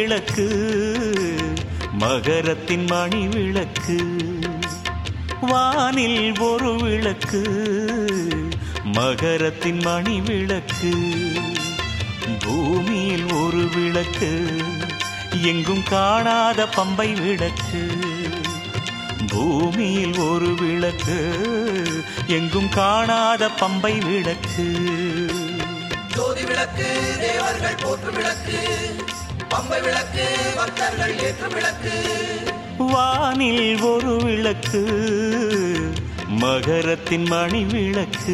விளக்கு, மகரத்தின் மணி விளக்கு. வானில் ஒரு விளக்கு, மகரத்தின் மணி விளக்கு. பூமியில் ஒரு விளக்கு, எங்கும் காணாத பம்பை விளக்கு. பூமியில் ஒரு விளக்கு, எங்கும் காணாத பம்பை விளக்கு. ஜோதி விளக்கு தேவர்கள் போற்றும் விளக்கு, பம்பை விளக்கு பக்தர்கள் ஏற்றும் விளக்கு. வானில் ஒரு விளக்கு, மகரத்தின் மணி விளக்கு.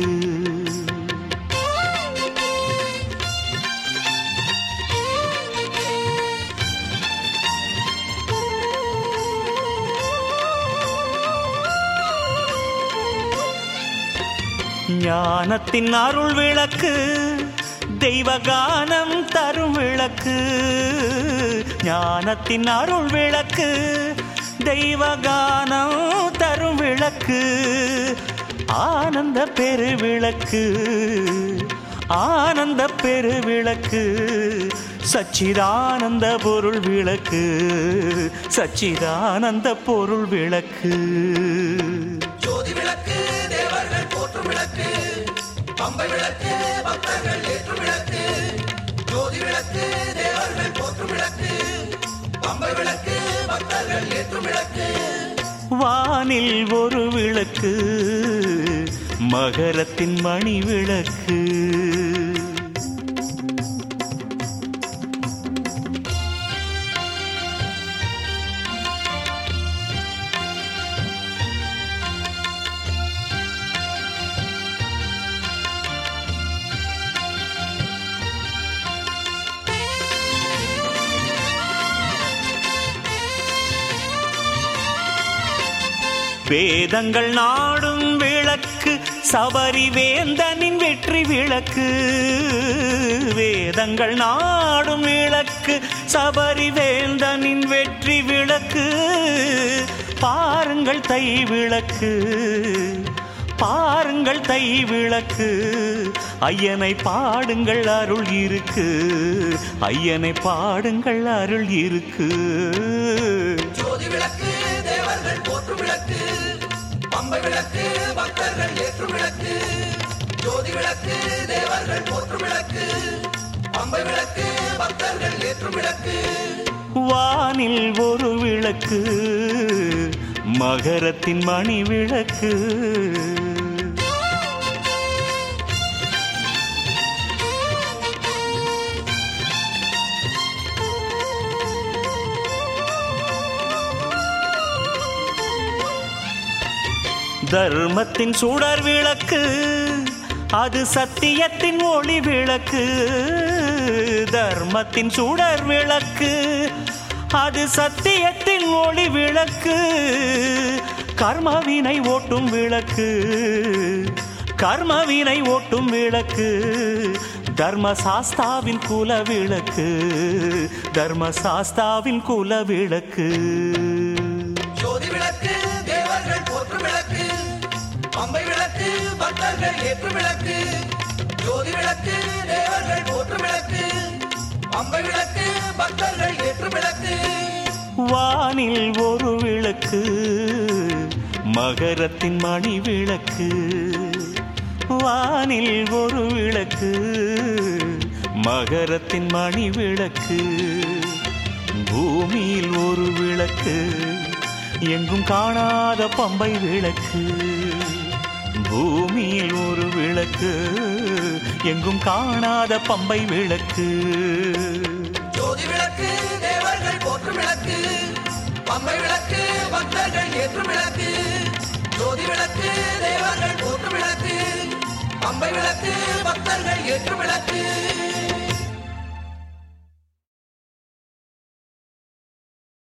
ஞானத்தின் அருள் விளக்கு, தெய்வகானம் தரும் விளக்கு. ஞானத்தின் அருள் விளக்கு, தெய்வகானம் தரும் விளக்கு. ஆனந்த பெருவிளக்கு, ஆனந்த பெருவிளக்கு. சச்சிதானந்த பொருள் விளக்கு, சச்சிதானந்த பொருள் விளக்கு. ஜோதி விளக்கு தேவர்கள் போற்றும் விளக்கு, பம்பை விளக்கு பக்தர்கள் ஏற்றும் விளக்கு. ஜோதி விளக்கு தேவர்கள் போற்றும் விளக்கு, பம்பை விளக்கு பக்தர்கள் ஏற்றும் விளக்கு. வானில் ஒரு விளக்கு, மகரத்தின் மணி விளக்கு. வேதங்கள் நாடும் விளக்கு, சபரி வேந்தனின் வெற்றி விளக்கு. வேதங்கள் நாடும் விளக்கு, சபரி வேந்தனின் வெற்றி விளக்கு. பாருங்கள் தை விளக்கு, பாருங்கள் தை விளக்கு. ஐயனை பாடுங்கள் அருள் இருக்கு, ஐயனை பாடுங்கள் அருள் இருக்கு. ஜோதி விளக்கு தேவர்கள் போற்றும் விளக்கு, பம்பை விளக்கு பக்தர்கள் ஏற்றும் விளக்கு. ஜோதி விளக்கு தேவர்கள் போற்றும் விளக்கு, பம்பை விளக்கு பக்தர்கள் ஏற்றும் விளக்கு. வானில் ஒரு விளக்கு, மகரத்தின் மணி விளக்கு. தர்மத்தின் சுடர் விளக்கு, அது சத்தியத்தின் ஒளி விளக்கு. தர்மத்தின் சுடர் விளக்கு, அது சத்தியத்தின் ஒளி விளக்கு. கர்மவினை ஓட்டும் விளக்கு, கர்மவினை ஓட்டும் விளக்கு. தர்மசாஸ்தாவின் குல விளக்கு, தர்மசாஸ்தாவின் குல விளக்கு. ஜோதி விளக்கு தேவர்கள் போற்றும் விளக்கு, பம்பை விளக்கு பக்தர்கள் ஏற்றும் விளக்கு. ஜோதி விளக்கு தேவர்கள் போற்றும் விளக்கு, பம்பை விளக்கு பக்தர்கள் ஏற்றும் விளக்கு. வானில் ஒரு விளக்கு, மகரத்தின் மணி விளக்கு. வானில் ஒரு விளக்கு, மகரத்தின் மணி விளக்கு. பூமியில் ஒரு விளக்கு, எங்கும் காணாத பம்பை விளக்கு. பூமியில் ஒரு விளக்கு, எங்கும் காணாத பம்பை விளக்கு. ஜோதி விளக்கு தேவர்கள் போற்றும் விளக்கு, பம்பை விளக்கு பக்தர்கள் ஏற்றும் விளக்கு. ஜோதி விளக்கு தேவர்கள் போற்றும் விளக்கு, பம்பை விளக்கு பக்தர்கள் ஏற்றும் விளக்கு.